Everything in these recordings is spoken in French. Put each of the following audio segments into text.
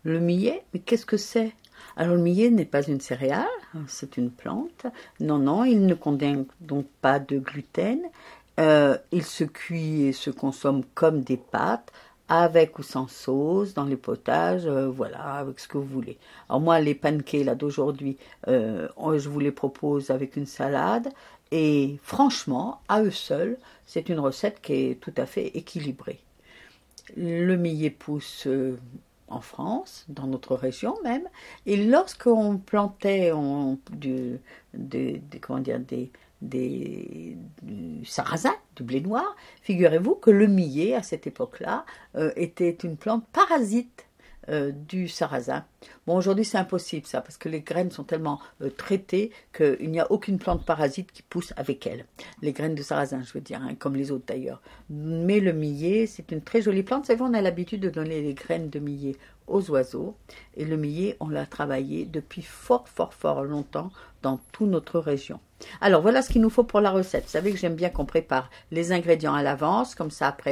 Le millet, mais qu'est-ce que c'est? Alors le millet n'est pas une céréale, c'est une plante. Non, non, il ne contient donc pas de gluten. Il se cuit et se consomme comme des pâtes, avec ou sans sauce, dans les potages, voilà, avec ce que vous voulez. Alors moi, les pancakes là d'aujourd'hui, je vous les propose avec une salade. Et franchement, à eux seuls, c'est une recette qui est tout à fait équilibrée. Le millet pousse en France, dans notre région même, et lorsqu'on plantait comment dire, du sarrasin, du blé noir, figurez-vous que le millet, à cette époque-là, était une plante parasite du sarrasin. Bon, aujourd'hui c'est impossible ça, parce que les graines sont tellement traitées qu'il n'y a aucune plante parasite qui pousse avec elles. Les graines de sarrasin, je veux dire, hein, comme les autres d'ailleurs. Mais le millet, c'est une très jolie plante. Vous savez, on a l'habitude de donner les graines de millet aux oiseaux. Et le millet, on l'a travaillé depuis fort, fort, fort longtemps dans toute notre région. Alors, voilà ce qu'il nous faut pour la recette. Vous savez que j'aime bien qu'on prépare les ingrédients à l'avance. Comme ça, après,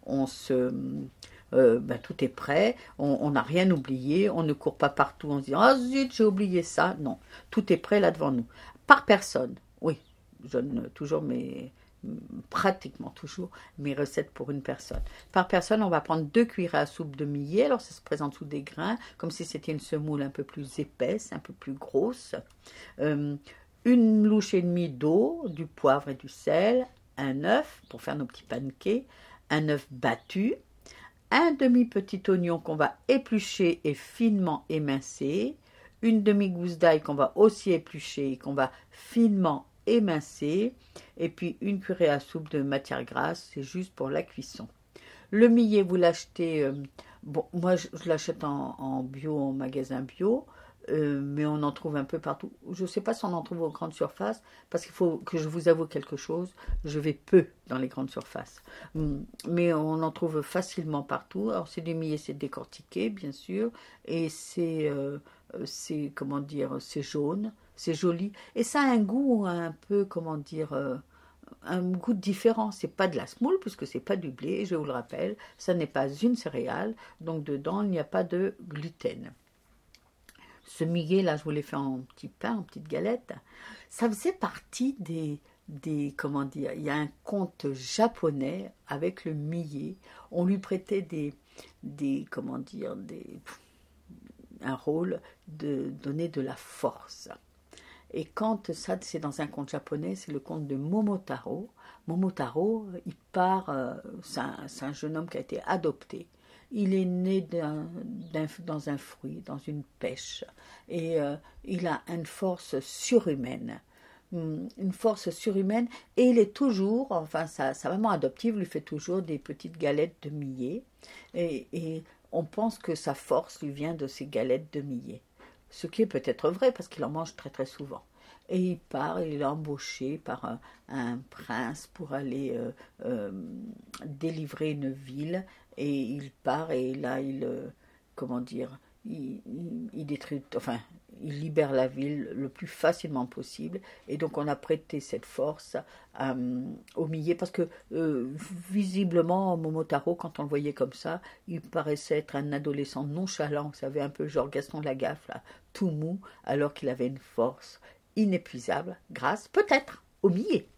tout est prêt, on n'a rien oublié, on ne court pas partout en se disant « Ah zut, j'ai oublié ça ». Non, tout est prêt là devant nous. Par personne, oui, je donne pratiquement toujours mes recettes pour une personne. Par personne, on va prendre 2 cuillerées à soupe de millet. Alors ça se présente sous des grains, comme si c'était une semoule un peu plus épaisse, un peu plus grosse. Une louche et demie d'eau, du poivre et du sel, un œuf pour faire nos petits pancakes, un œuf battu, un demi-petit oignon qu'on va éplucher et finement émincer, une demi-gousse d'ail qu'on va aussi éplucher et qu'on va finement émincer, et puis une cuillerée à soupe de matière grasse, c'est juste pour la cuisson. Le millet, vous l'achetez, moi je l'achète en bio, en magasin bio, mais on en trouve un peu partout. Je ne sais pas si on en trouve aux grandes surfaces, parce qu'il faut que je vous avoue quelque chose, je vais peu dans les grandes surfaces. Mais on en trouve facilement partout. Alors c'est du millet, c'est décortiqué, bien sûr, et c'est comment dire, c'est jaune, c'est joli, et ça a un goût un peu, comment dire, un goût différent. C'est pas de la semoule, puisque c'est pas du blé, je vous le rappelle, ça n'est pas une céréale, donc dedans il n'y a pas de gluten. Ce millet, là, je vous l'ai fait en petit pain, en petite galette. Ça faisait partie comment dire, il y a un conte japonais avec le millet. On lui prêtait comment dire, un rôle de donner de la force. Et quand ça, c'est dans un conte japonais, c'est le conte de Momotaro. Momotaro, il part, c'est un jeune homme qui a été adopté. Il est né dans un fruit, dans une pêche, et il a une force surhumaine. Une force surhumaine, et il est toujours, enfin sa maman adoptive lui fait toujours des petites galettes de millet, et on pense que sa force lui vient de ces galettes de millet. Ce qui est peut-être vrai, parce qu'il en mange très très souvent. Et il part, il est embauché par un prince pour aller délivrer une ville, et il part, et là comment dire, il détruit, enfin, il libère la ville le plus facilement possible, et donc on a prêté cette force au millet, parce que visiblement Momotaro, quand on le voyait comme ça, il paraissait être un adolescent nonchalant, vous savez, un peu genre Gaston Lagaffe, là, tout mou, alors qu'il avait une force inépuisable grâce peut-être au millet.